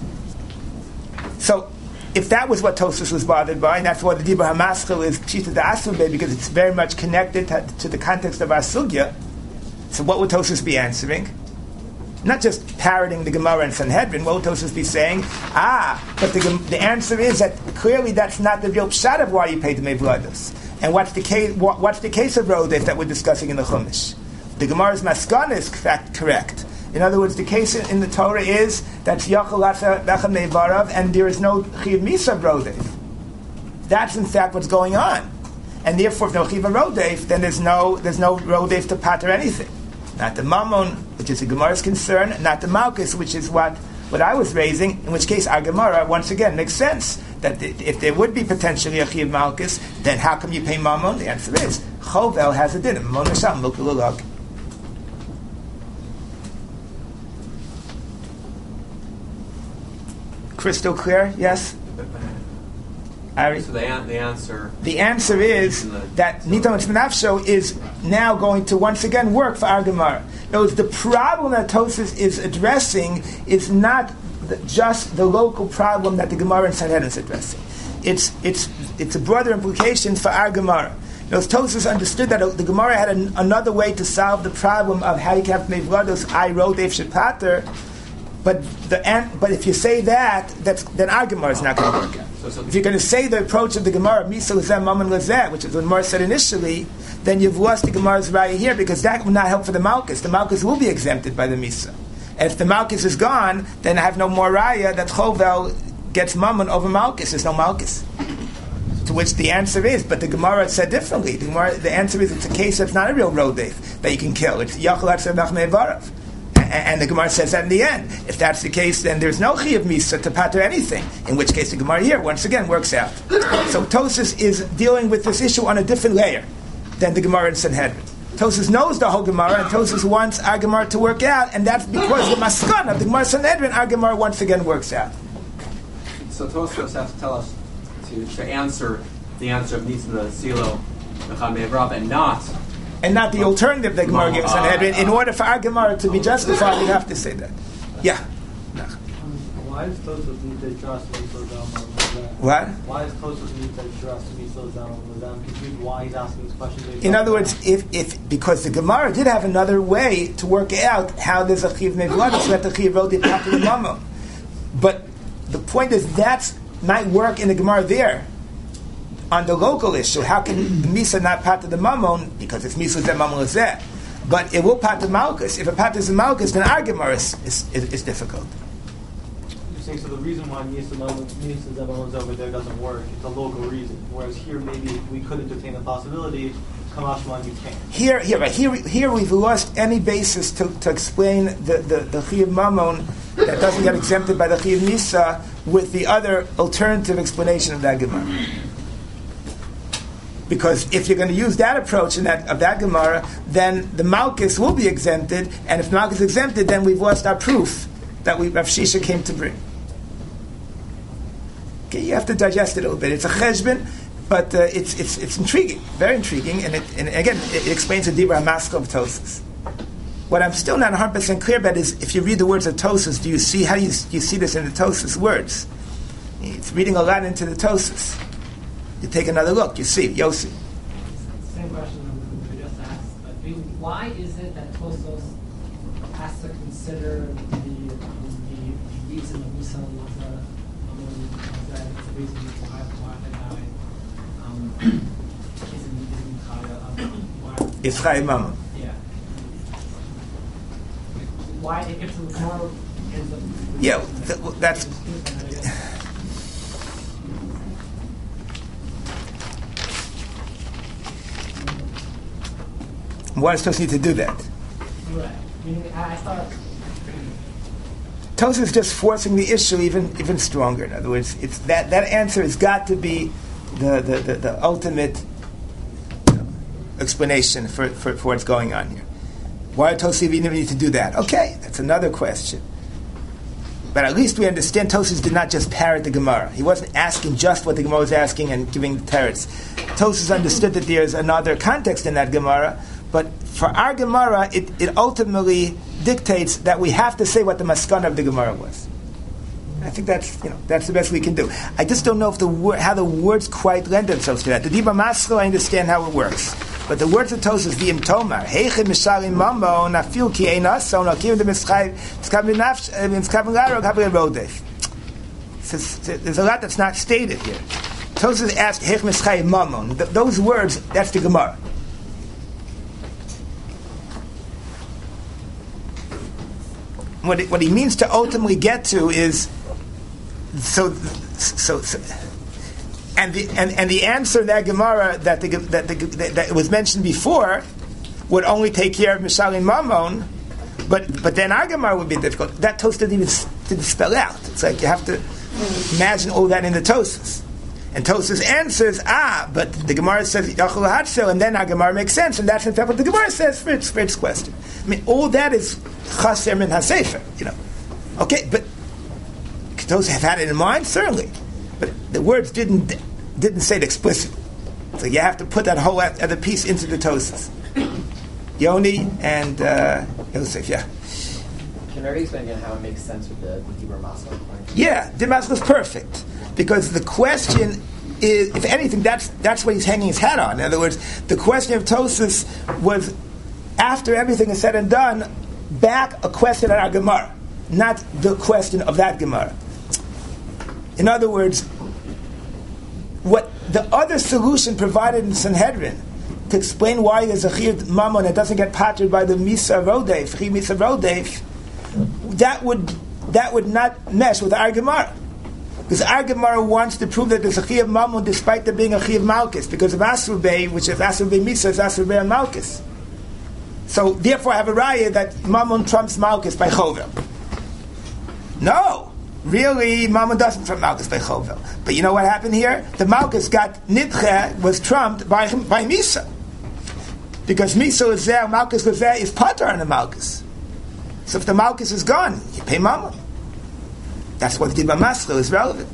So, if that was what Tosfos was bothered by, and that's why the Dibur HaMaschil is Pshita the Asrube, because it's very much connected to, to the context of our Sugya, so what would Tosfos be answering? Not just parroting the Gemara and Sanhedrin, what would Tosfos be saying? Ah, but the, the answer is that clearly that's not the real pshat of why you pay the Mevlados. And what's the case, what, what's the case of Rodef that we're discussing in the Chumash? The Gemara's Maskana is fact correct. In other words, the case in the Torah is that's Yachal Lacha Me'ivarav, and there is no Chiv Misa Rodef. That's in fact what's going on, and therefore, if no Chiv Rodef, then there's no there's no Rodef to pater anything. Not the Mammon, which is the Gemara's concern, not the Malchus, which is what what I was raising. In which case, our Gemara once again makes sense that if there would be potentially a Chiv Malchus, then how come you pay Mammon? The answer is Chovel has a din. Mammon Nisham Milkulalog. Crystal clear? Yes? Ari? So the, an- the answer... The answer is that Nitam Nafsho is now going to once again work for our Gemara. In other words, the problem that Tosfos is addressing is not the, just the local problem that the Gemara in Sanhedrin is addressing. It's it's it's a broader implication for our Gemara. Those Tosfos understood that the Gemara had an, another way to solve the problem of how you can have Mevlados, I wrote Eif Shepater, but the but if you say that, that's, then our Gemara is not going to work out. So, so if you're going to say the approach of the Gemara, Misa Lazeh, Mammon Lazeh, which is what Gemara said initially, then you've lost the Gemara's raya here because that will not help for the Malkus. The Malkus will be exempted by the Misa. And if the Malkus is gone, then I have no more raya that Chovel gets Mammon over Malkus. There's no Malkus. To which the answer is, but the Gemara said differently. The, Gemara, the answer is it's a case that's not a real rodef that you can kill. It's Yachal Atzav Nachmei Varav. And the Gemara says that in the end. If that's the case, then there's no Chi of Misa to pater anything. In which case the Gemara here, once again, works out. So Tosfos is dealing with this issue on a different layer than the Gemara in Sanhedrin. Tosfos knows the whole Gemara, and Tosfos wants our Gemara to work out, and that's because the Maskana of the Gemara Sanhedrin, our Gemara once again works out. So Tosfos has to tell us to, to answer the answer of Nitzim the Silo, the Chamei Rav, and not... And not the alternative that Gemara gives Sanhedrin. In order for our Gemara to be justified, we have to say that. Yeah. Um, why does Tosfos need to address Miso Zalman? What? Why does Tosfos need to address Miso Zalman? I'm confused why he's asking these questions. In other words, if, if because the Gemara did have another way to work out how there's a chiv mevlada, so that the chiv wrote the pater the mamon. But the point is that might work in the Gemara there. On the local issue, how can the Misa not pater the Mammon? Because it's Misa Zeh Mammon Zeh. But it will pater Malkus. If it paters the Malkus, then our Gemara is, is, is, is difficult. You're saying, so the reason why Misa Zeh Mammon over there doesn't work, it's a local reason. Whereas here, maybe we could entertain the possibility, Kamashman, you can't. Here, here, right, here, here we've lost any basis to, to explain the, the, the Chiv Mammon that doesn't get exempted by the Chiv Misa with the other alternative explanation of that Gemara. Because if you're going to use that approach in that, of that Gemara, then the Malkus will be exempted, and if the Malkus is exempted, then we've lost our proof that we, Rav Shisha came to bring. Okay, you have to digest it a little bit. It's a cheshbon, but uh, it's it's it's intriguing, very intriguing, and, it, and again, it, it explains the Dibra Maskal of Tosfos. What I'm still not one hundred percent clear about is, if you read the words of Tosfos, do you see, how do you, you see this in the Tosfos words? It's reading a lot into the Tosfos. You take another look, you see, Yossi. Same question we just asked. But I mean, why is it that Tosfos has to consider the the, the reason of Misa Laza, that it's the reason why why um isn't isn't Chaya? It's Chaya Mama. Yeah. Why if the Gemara ends up? Yeah, th- that's. Why does Tosfos need to do that? Right. I mean, I thought. Tosfos is just forcing the issue even even stronger. In other words, it's that, that answer has got to be the the, the, the ultimate you know, explanation for, for, for what's going on here. Why does Tosfos even need to do that? Okay, that's another question. But at least we understand Tosfos did not just parrot the Gemara. He wasn't asking just what the Gemara was asking and giving the teretz. Tosfos understood that there's another context in that Gemara. But for our Gemara, it, it ultimately dictates that we have to say what the maskana of the Gemara was. I think that's you know that's the best we can do. I just don't know if the wor- how the words quite lend themselves to that. The Dibra Maskal, I understand how it works, but the words of Tosfos, V'im Tomar, Heichim Mishalim Mambo, Nafil Ki Ein Aso, Nakim the Mischai, Tzkavim Nafsh, Tzkavim Larog, Havei Rodef. There's a lot that's not stated here. Tosfos asked Heichim Mischalim Mamon. Th- those words, that's the Gemara. What, it, what he means to ultimately get to is so, so, so and the and, and the answer in that Gemara that the, that, the, that, that was mentioned before would only take care of Mishalim Mamon, but but then our Gemara would be difficult. That Tosfos didn't even didn't spell out. It's like you have to imagine all that in the Tosfos. And Tosfos answers, ah, but the Gemara says Yachol Hatzel, and then our Gemara makes sense, and that's in fact what the Gemara says for its, for its question. I mean, all that is Chaser min HaSefer, you know. Okay, but those have had it in mind, certainly. But the words didn't didn't say it explicitly. So you have to put that whole other piece into the Tosfos. Yoni and uh, Yosef, yeah. Can Rabbi explain again how it makes sense with the Dibur Masel? Yeah, Dibur Masel is perfect. Because the question is, if anything, that's that's what he's hanging his hat on. In other words, the question of Tosfos was, after everything is said and done, back a question at our Gemara, not the question of that Gemara. In other words, what the other solution provided in Sanhedrin to explain why there's a chiyuv mammon that doesn't get pattered by the misa rodef, chi misa rodef, that would that would not mesh with our Gemara. Because our Gemara wants to prove that there's a chiyuv mammon despite there being a chiyuv malchus, because of Asur Bey, which is Asur Bey misa, is Asur Bey and malchus. So therefore I have a raya that mammon trumps malchus by chovel. No. Really, Mammon doesn't trump Malchus by Chovel. But you know what happened here? The Malchus got Nidche, was trumped by by Misa. Because Misa was there, Malchus was there, is Pater on the Malchus. So if the Malchus is gone, you pay Mammon. That's what Dibur Masel is relevant.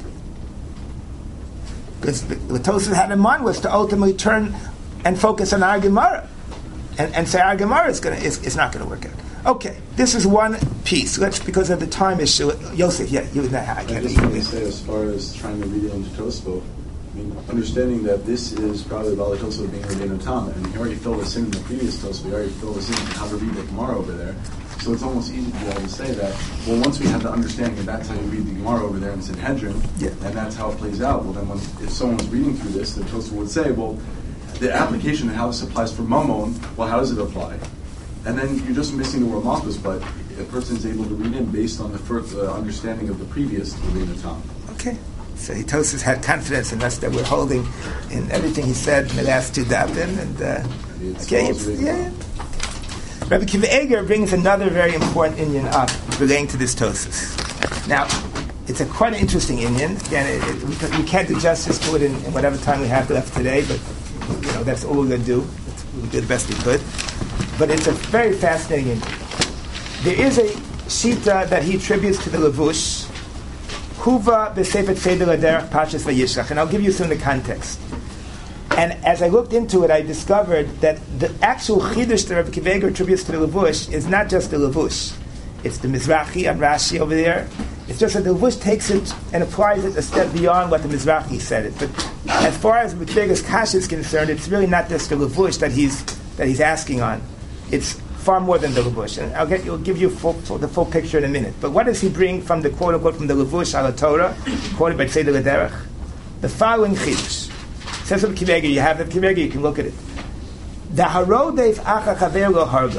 Because what Tosfos had in mind was to ultimately turn and focus on our Gemara. And, and say our Gemara is, gonna, is, is not going to work out. Okay, this is one piece. Let's, because of the time issue, Yosef, yeah, you and I, I can't. I just want to say, as far as trying to read it into Tosfos, I mean, understanding that this is probably Bali Tosfos being Rabbeinu Tam, and he already filled us in the previous Tosfos. We already filled us in how to read the Gemara over there. So it's almost easy to be able to say that. Well, once we have the understanding that that's how you read the Gemara over there in Sanhedrin, yeah. and that's how it plays out. Well, then, when, if someone's reading through this, the Tosfos would say, well, the application and how this applies for Mammon. Well, how does it apply? And then you're just missing the word malchus, but a person is able to read in based on the first uh, understanding of the previous Rabbeinu Tam. Okay. So Tosfos had confidence in us that we're holding in everything he said in the last two dapim. And uh, it's okay, it's, yeah. Rabbi Akiva Eger brings another very important inyan up relating to this Tosfos. Now, it's a quite an interesting inyan. Again, it, it, we, we can't do justice to it in, in whatever time we have left today, but you know that's all we're going to do. We'll do the best we could. But it's a very fascinating inyan. There is a shita that he attributes to the Levush, Huva b'Sefer Seder L'Derech Pashas Vayishlach, and I'll give you some of the context. And as I looked into it, I discovered that the actual chidush that Rabbi Akiva Eger attributes to the Levush is not just the Levush. It's the Mizrahi and Rashi over there. It's just that the Levush takes it and applies it a step beyond what the Mizrahi said it. But as far as Rabbi Akiva Eger's kasha is concerned, it's really not just the Levush that he's that he's asking on. It's far more than the Levush, and I'll get, I'll give you full, full, the full picture in a minute. But what does he bring from the quote unquote from the Levush ala Torah, quoted by Seder L'Derech? The following chidush. Says Rabbi Akiva Eger, you have the Akiva Eger, you can look at it. The harodef acha chaver lo hargo.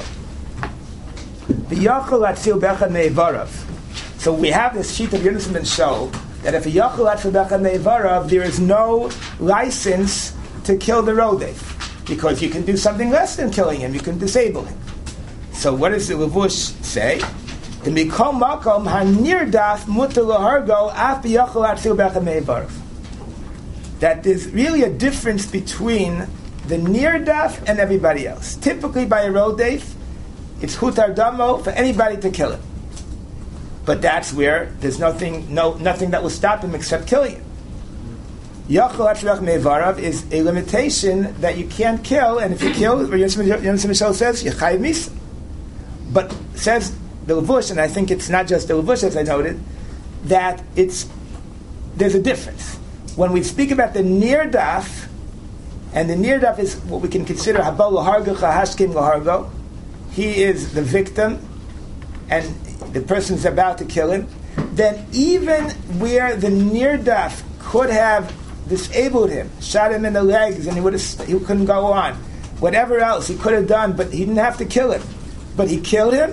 The yachol atzil bechad me'evarav. So we have this sheet of Yonasan ben Shaul that if a yachol atzil bechad me'evarav, there is no license to kill the rodef. Because you can do something less than killing him, you can disable him. So what does the Levush say? The mikol makom hanirdaf mutar lahargo af b'yachol atzil bechad me'evarav. That there's really a difference between the nirdaf and everybody else. Typically by a rodef, it's hutar damo for anybody to kill him. But that's where there's nothing, no, nothing that will stop him except killing him. Yachol atzil bechad me'evarav is a limitation that you can't kill, and if you kill, Yonasan ben Shaul says, you're chayiv misa. But says the Levush, and I think it's not just the Levush as I noted, that it's there's a difference. When we speak about the nirdaf, and the nirdaf is what we can consider haba lahargo chahashkim lahargo, he is the victim, and the person is about to kill him, then even where the nirdaf could have disabled him, shot him in the legs, and he would have, he couldn't go on, whatever else he could have done, but he didn't have to kill him, but he killed him,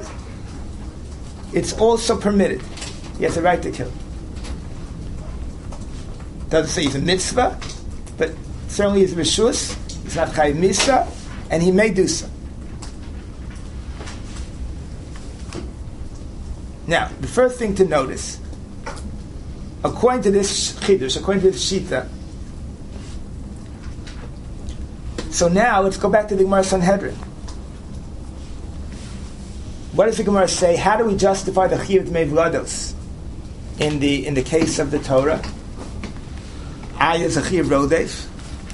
it's also permitted. He has the right to kill him. Doesn't say he's a mitzvah, but certainly he's a rishus, he's not chayiv misa, and he may do so. Now, the first thing to notice, according to this chidush, according to this shita, so now let's go back to the Gemara Sanhedrin. What does the Gemara say? How do we justify the chiyuv d'mei vlados? in the in the case of the Torah? Ayah Zachir Rodef.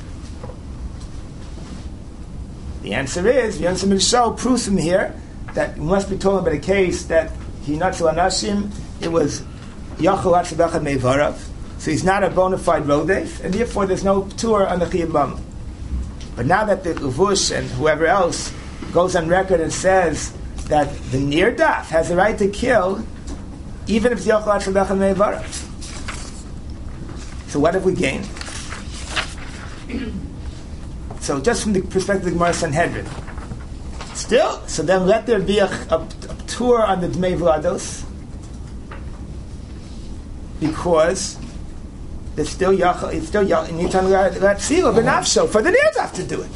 The answer is, Yonah ben Shaul proves from here that we must be talking about a case that he Natzal Anashim, it was Yachol Atzabachad Meivarav, so he's not a bona fide Rodef, and therefore there's no tour on the Chiyuv Mama. But now that the Levush and whoever else goes on record and says that the Nirdaf has the right to kill, even if it's Yachol Atzabachad Meivarav. So what have we gained? So just from the perspective of the Gemara Sanhedrin, still, so then let there be a, a, a tour on the Dmei Vlados, because there's still Yachal, it's still Yachal, Nitan Latzilo B'nafsho, for the Nirdaf to do it.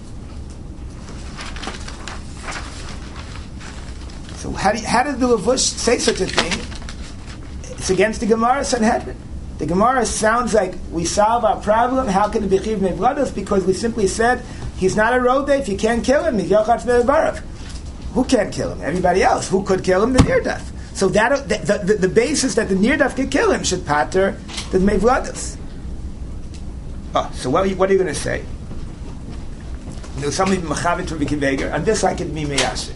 So how, do you, how did the Levush say such a thing? It's against the Gemara Sanhedrin. The Gemara sounds like we solve our problem. How can it be Chiv Mevlados? Because we simply said he's not a Rodef. You can't kill him. He's Yochatz Me'evarav. Who can't kill him? Everybody else. Who could kill him? The Nirdaf. So that the, the, the basis that the Nirdaf could kill him should pater the Mevlados. Oh, so what are you, what are you going to say? There's somebody Machavit from Vikiveger. On this I could be Meyashiv.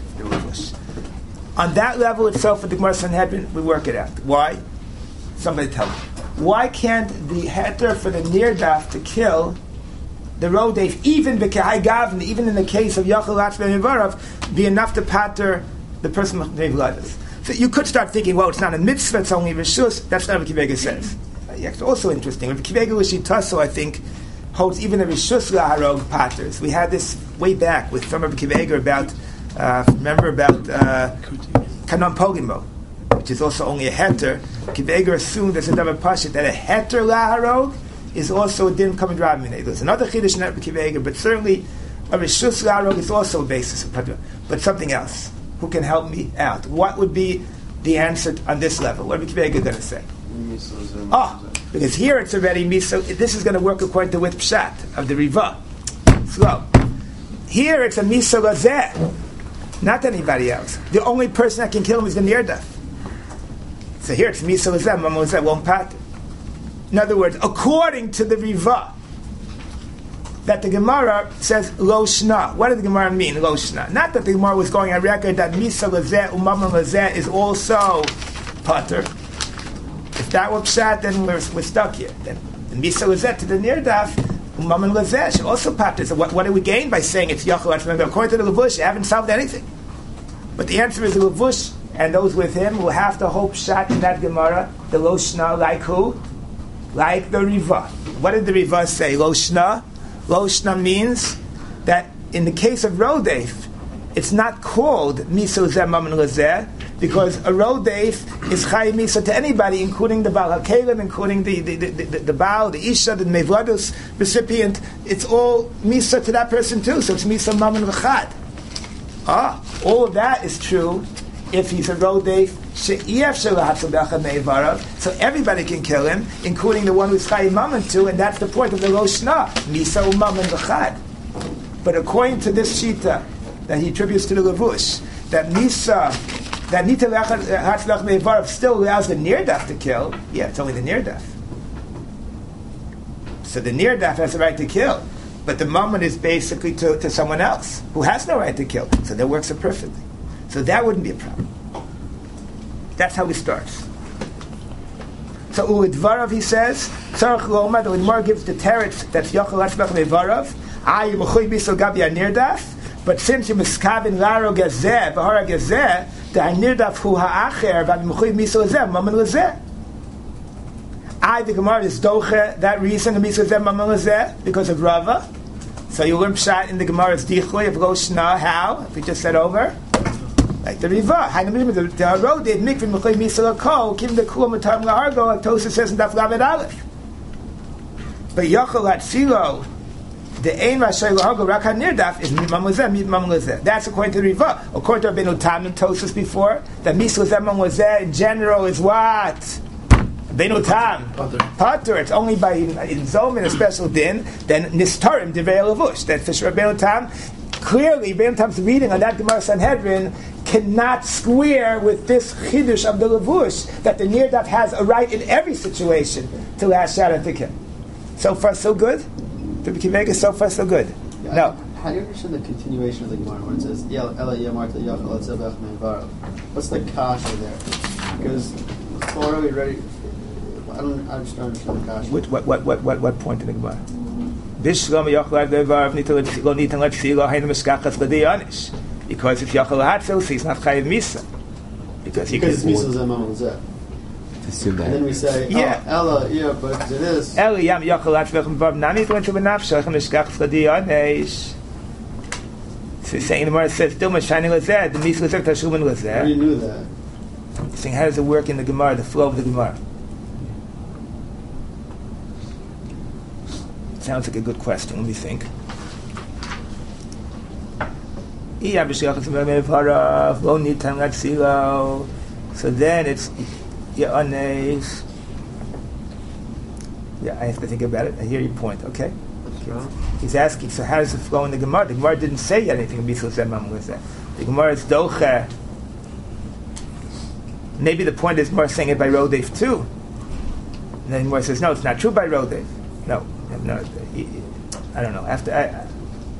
On that level itself, with the Gemara Sanhedrin, we work it out. Why? Somebody tell me. Why can't the heter for the Nirdaf to kill the Rodef, even B'Kehai Gavni, even in the case of Yachol Atzbei Mevarav, be enough to pater the person of Nevladas? So you could start thinking, well, it's not a mitzvah, it's only Rishus. That's not what Kivega says. It's also interesting. Kivega Lishitaso, I think, holds even the Rishus Laharog paters. We had this way back with from Kivega about, uh, remember about uh, Kanon Pogimo, which is also only a heter. Kivega assumed as a double pashit that a heter laharog is also a din coming rabbi. There's another chiddush in Kivega, but certainly a rishus laharog is also a basis of padra. But something else. Who can help me out? What would be the answer on this level? What is Kivega going to say? Oh, because here it's already miso. This is going to work according to with pshat of the riva. Slow. Here it's a miso lazeh, not anybody else. The only person that can kill him is the nirdaf. So here it's Misa Lazem, Mama Lazem won't pat. In other words, according to the Riva, that the Gemara says Lo Shna. What did the Gemara mean, Lo Shna? Not that the Gemara was going on record that Misa Lazem, Umama Lazem is also Pater. If that were Pshat, then we're, we're stuck here. Then the Misa Lazem to the Nirdaf, Umama Lazem should also Pater. So what, what do we gain by saying it's Yachol Atzmei? According to the Levush, you haven't solved anything. But the answer is the Levush and those with him will have to hope shot in that Gemara, the Lo Shna, like who? Like the Riva. What did the Riva say? Lo Shna? Lo Shna means that in the case of Rodef, it's not called Miso Zeh Mammon Lazeh, because a Rodef is Chai Misa to anybody, including the Baal HaKelim, including the, the, the, the, the Baal, the Isha, the Mevladus recipient. It's all Misa to that person too, so it's Misa Mammon L'chad. Ah, all of that is true if he's a Rodef, so everybody can kill him, including the one who's Chayim Mammon too, and that's the point of the Lo Shna, Misa U'Mammon L'chad. But according to this Shita that he attributes to the Levush, that Misa, that Nita Hatzlach Me'evarav still allows the Nirdaf to kill, yeah, it's only the Nirdaf. So the Nirdaf has the right to kill, but the Mammon is basically to, to someone else, who has no right to kill, so that works it perfectly. So that wouldn't be a problem. That's how he starts. So U'idvarav, he says, Tzarech Lomad, the Gemara gives the teretz that's Yachol Atzmach Me'evarav, Ay Yemuchoy Biso Gabi HaNirdaf, but since you're Miskavin Laro Gezeh, Bahara Gezeh, the HaNirdaf Hu Ha'acher, But Yemuchoy Biso Gezeh, Mammon Lezeh. I, the Gemara is Doche, that reason, the Biso Gezeh, Mammon Lezeh, because of Rava. So you learn Pshat in the Gemara's Dichoy of Lo Shna, how? If we just said over. Like the Riva, the road did mikvah mechay misal kol kim the kul matam lahargo, like Tosa says in Daf Lamed Aleph. But Yachol Atzilo, the ein rashay lahargo rak hanirdaf is mimam lezeh, mimam lezeh. That's according to the Riva. According to Rabbeinu Tam and Tosas before, that misal lezeh, mimam lezeh in general is what? Rabbeinu Tam, Pater. It's only by in, in Zom in a special din. Then Nistarim Divrei Levush. That for Rabbeinu Tam. clearly, Ben Tam's reading on that Gemara Sanhedrin cannot square with this chidush of the levush that the Nirdaf has a right in every situation to lash out and to kill. So far, so good. The Kivega, so far, so good. Yeah, No. How do you understand the continuation of the Gemara where it says "Yel Ela Yamarta Yachal Etzebach Me'Varav"? What's the kasha there? Because before we ready, I don't, I just don't understand the kasha. What, what, what, what, what, what point in the Gemara? Bishlam Yachal Devar Nito Lo Nitan Let Silo Hainu Miskachas L'Diyanish. Because if Yachal Hatzil, he's not Chayiv Misa. Because he Because can. it's Misa Zemam Zeh. Assume And then we say, Yeah. oh, Ella, yeah, but it is. Eli Yam Yachal Hatzil Vav Nani Twen to Benafshach Miskachas L'Diyanish. So saying the Gemara says, "Dilma shining lazeh, the Misa Lazeh Tashumin How do you Lazeh." knew that? Saying, how does it work in the Gemara? The flow of the Gemara. Sounds like a good question. Let me think. So then it's Ya'anes. Yeah, I have to think about it. I hear your point. Okay. He's asking, so how does it flow in the Gemara? The Gemara didn't say anything. The Gemara is doche. Maybe the point is more saying it by Rodef too. And then Gemara says, no, it's not true by Rodef. No, no, I don't know. After I, I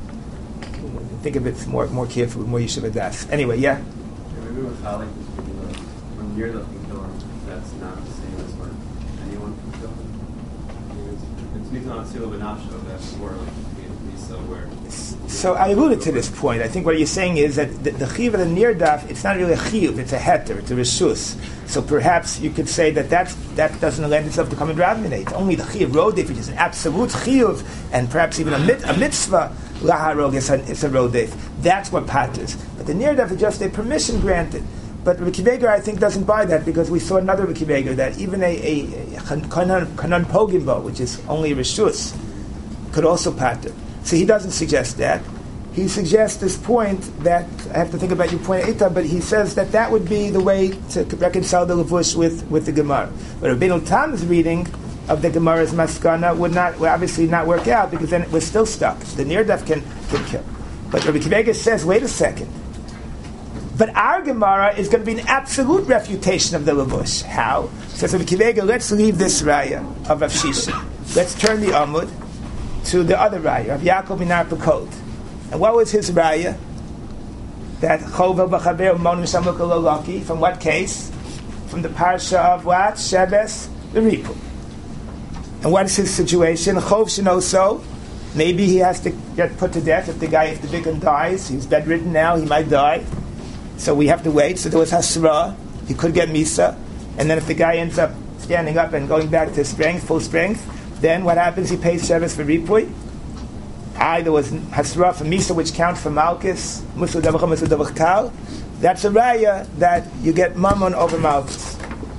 think of it more more carefully, more Yeshiva Das. Anyway, yeah. Yeah, maybe with Chalik, when you're the kill him, that's not the same as when anyone can kill him. I mean, It's it's Mizan Atzila B'Nafsho, that's more like Misa, where. So I alluded to this point. I think what you're saying is that the, the chiv of the nirdaf, it's not really a chiv, it's a heter, it's a reshus. So perhaps you could say that that's, that doesn't lend itself to come in Ravminate. It's only the chiv rodef, which is an absolute chiv, and perhaps even a, mit, a mitzvah, laharog, is a, is a rodef. That's what patters. But the nirdaf is just a permission granted. But Rabbi Kiveger, I think, doesn't buy that because we saw another Rabbi Kiveger that even a, a, a kanan, kanan pogimbo, which is only a reshus, could also patter. So he doesn't suggest that. He suggests this point that, I have to think about your point, Eita, but he says that that would be the way to reconcile the Levush with, with the Gemara. But Rabbeinu Tam's reading of the Gemara's Maskana would not would obviously not work out because then it was still stuck. The Nirdaf can, can kill. But Rabbi Kiveger says, wait a second. But our Gemara is going to be an absolute refutation of the Levush. How? Says Rabbi Kiveger, let's leave this raya of Rav Shisha. Let's turn the Amud to the other raya of Yaakov Minar Pekod. And what was his raya? That Chovel B'Chaber Mon Mishamuk Lolaki. From what case? From the parsha of what? Shebes V'Ripu. And what is his situation? Chov Shenoso. Maybe he has to get put to death if the guy, if the Bikkum dies. He's bedridden now. He might die. So we have to wait. So there was Hasra. He could get Misa. And then if the guy ends up standing up and going back to strength, full strength, then what happens? He pays Shebes V'Ripui. I, there was Hasra for Misa, which counts for Malchus, Musa Davach, Musa Davach Kal. That's a raya that you get Mammon over Malchus.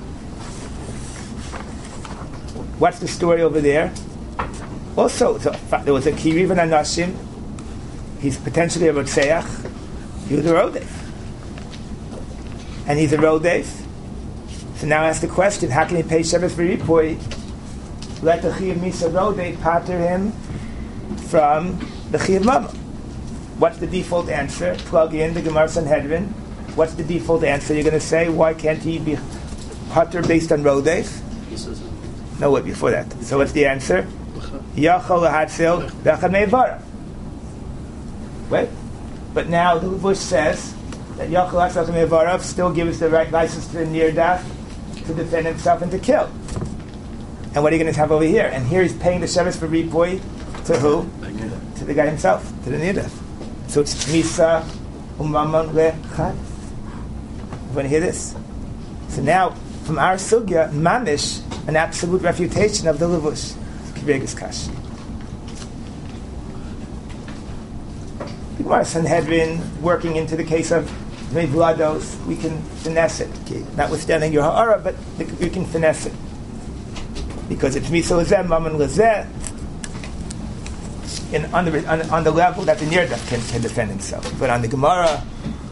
What's the story over there? Also, so, there was a Kiriv and Anashim. He's potentially a Rotseach. He was a Rodef. And he's a Rodef. So now ask the question, how can he pay Shebes V'Ripui? Let the Chiv Misa Rodef pater him from the Chiv Mama. What's the default answer? Plug in the Gemara Sanhedrin. What's the default answer? You're going to say, why can't he be Pater based on Rodef? No, wait, before that. So what's the answer? Yachol Hatzil B'Echad Me'Vara. Wait. But now the Levush says that Yachol Hatzil B'Echad Me'Vara still gives the right license to the Nirdaf to defend himself and to kill. And what are you going to have over here? And here he's paying the Shebes V'Ripui to who? To the guy himself, to the Nirdaf. So it's Misa Umaman Lechad. You want to hear this? So now, from our sugya, Mamish, an absolute refutation of the Levush. Kiveger's Kash. The Gemara Sanhedrin, working into the case of Vlados, we can finesse it. Okay? Notwithstanding your ha'ara, but we can finesse it. Because it's Misa Lazeh, Maman Lazeh, in, on, the, on, on the level that the Nirdaf can, can defend himself. But on the Gemara,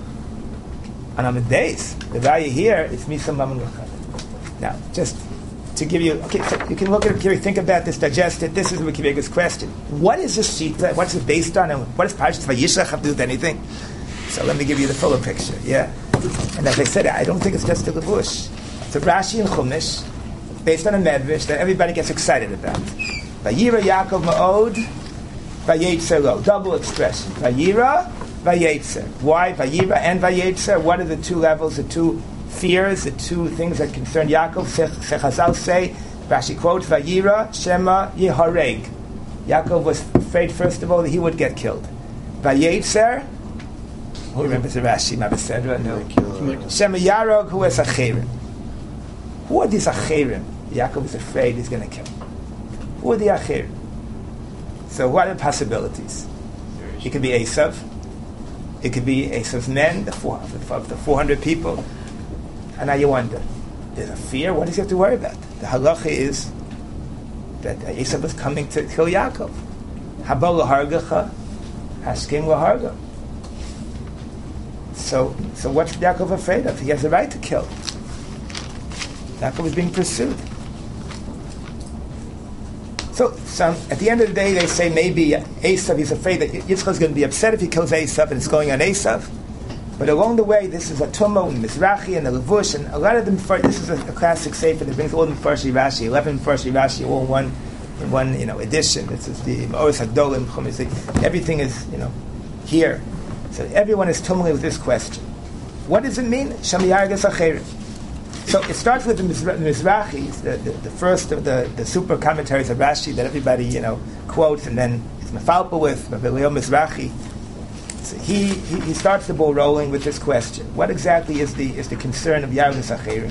and on the days, the value here is Misa Maman Lachad. Now, just to give you, okay, so you can look at it here, think about this, digest it. This is the biggest question. What is this shita? What's it based on? And what does Parshas Vayishlach have to do with anything? So let me give you the fuller picture, yeah? And as I said, I don't think it's just a levush. It's a Rashi and Chumash, based on a medrash that everybody gets excited about. Vayira Yaakov Ma'od, Vayetzer Lo. Double expression. Vayira, Vayetzer. Why Vayira and Vayetzer? What are the two levels, the two fears, the two things that concern Yaakov? Chazal say, Rashi quotes, Vayira Shema Yehareg. Yaakov was afraid, first of all, that he would get killed. Vayetzer, who remembers the Rashi, Mabasedra? No. Shema Yarog, who is Acherim. Who are these Acherim? Yaakov is afraid he's going to kill. Who are the Acherim? So what are the possibilities? It could be Esav. It could be Esav's men, the four, of the four hundred people. And now you wonder, there's a fear? What does he have to worry about? The halacha is that Esav is coming to kill Yaakov. Haba l'hargacha, haskim l'harga. So, so what's Yaakov afraid of? He has the right to kill. Yaakov is being pursued. So, some, at the end of the day, they say maybe Esav, he's afraid that Yitzchak is going to be upset if he kills Esav and it's going on Esav. But along the way, this is a Tummo and Mizrachi and a Levush, and a lot of them, this is a, a classic sefer that brings all the Farshi Rashi, eleven Farshi Rashi, all in one, in one you know, edition. This is the Ma'oris Hagdolim, Chumash, everything is, you know, here. So everyone is tumbling with this question. What does it mean? Shamiyar Acherim. So it starts with the Mizrachis, the, the, the first of the, the super commentaries of Rashi that everybody, you know, quotes, and then it's Mefalpa with Rabbi Leo Mizrachi. So he, he he starts the ball rolling with this question: what exactly is the is the concern of Yargus Acherim?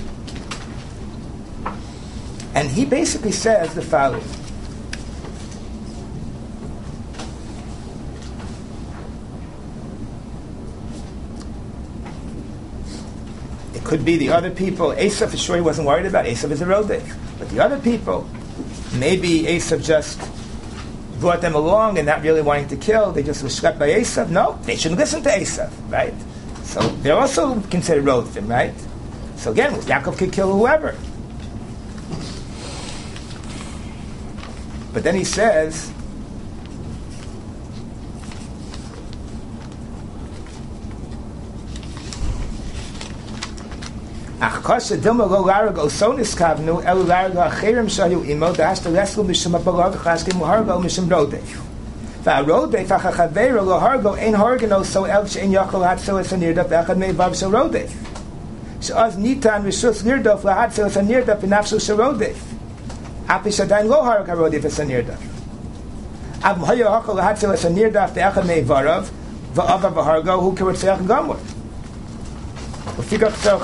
And he basically says the following. Could be the other people. Esav, for sure, he wasn't worried about. Esav is a rodef. But the other people, maybe Esav just brought them along and not really wanting to kill. They just were schlepped by Esav. No, they shouldn't listen to Esav, right? So they're also considered rodefim, right? So again, Yaakov could kill whoever. But then he says, Ach kasha dilma lo largo so niskavnu el largo acherim shayu imo dashta leslu mishum abalog chaskim hargo mishum rodef. Va rodef achachaveiro lo hargo ein hargano so el shein yachol hatzel es anirdaf echad meivav so rodef. She'az nitan rishus nirdaf lahatzel es anirdaf v'nafshu sherodef. Api shadain lo hargo harodef es anirdaf. Av mhayo hachol lahatzel es anirdaf echad meivarav va'ava v'hargo hu kiritzeach gamor. You know what?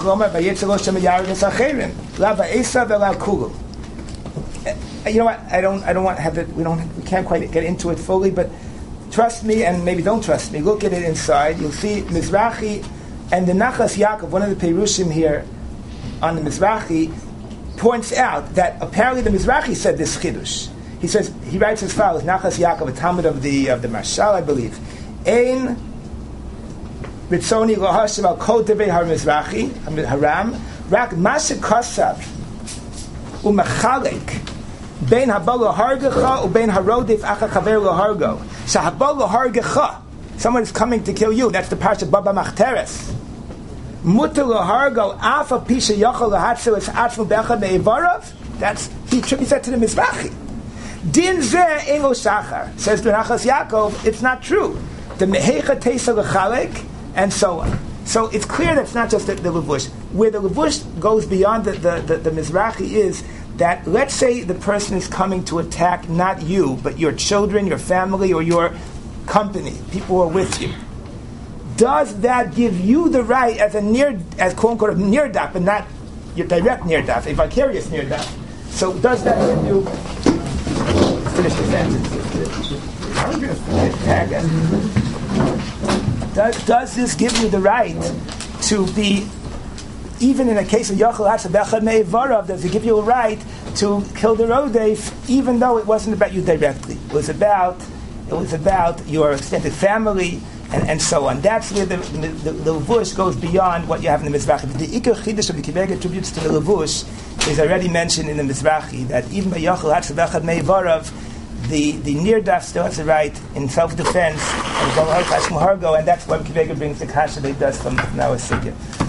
I don't. I don't want to have it. We don't. We can't quite get into it fully. But trust me, and maybe don't trust me. Look at it inside. You'll see Mizrachi and the Nachas Yaakov. One of the Perushim here on the Mizrachi points out that apparently the Mizrachi said this chidush. He says he writes as follows: Nachas Yaakov, a Talmud of the of the Marshal, I believe. Ein Ritzoni lahashiv al kol devei har Mizrachi haram rak masik kasav umachalek bein habal lahargecha ubein harodif acha chaver lahargo. So habal lahargecha, someone is coming to kill you. That's the parsha Baba Machteres. Mutar lahargo afa pisha yachol lahatzel es atzmu be'echad me'ivarav. That's he attributes that to the Mizrachi. Din zeh ein lo shachar, says the Nachas Yaakov. It's not true. The mehecha teisa lechalek. And so on. So it's clear that it's not just the, the levush. Where the levush goes beyond the, the, the, the Mizrachi is that, let's say the person is coming to attack not you, but your children, your family, or your company, people who are with you. Does that give you the right as a near, as quote unquote, nirdaf, but not your direct nirdaf, a vicarious nirdaf? So does that give you... Finish the sentence. I'm going to finish. Does, does this give you the right to be, even in a case of Yachol Hatzabechad Me'ivarav, does it give you a right to kill the Rodef, even though it wasn't about you directly? It was about, it was about your extended family, and, and so on. That's where the the, the Levush goes beyond what you have in the Mizrahi. The Ikar Chidush of the Kibeg attributes to the Levush is already mentioned in the Mizrahi, that even by Yachal Hatzavachad Meivarav, the the Nirdaf still has a right in self-defense, and that's why Kibeg brings the kasha that he does from Noah Sigya.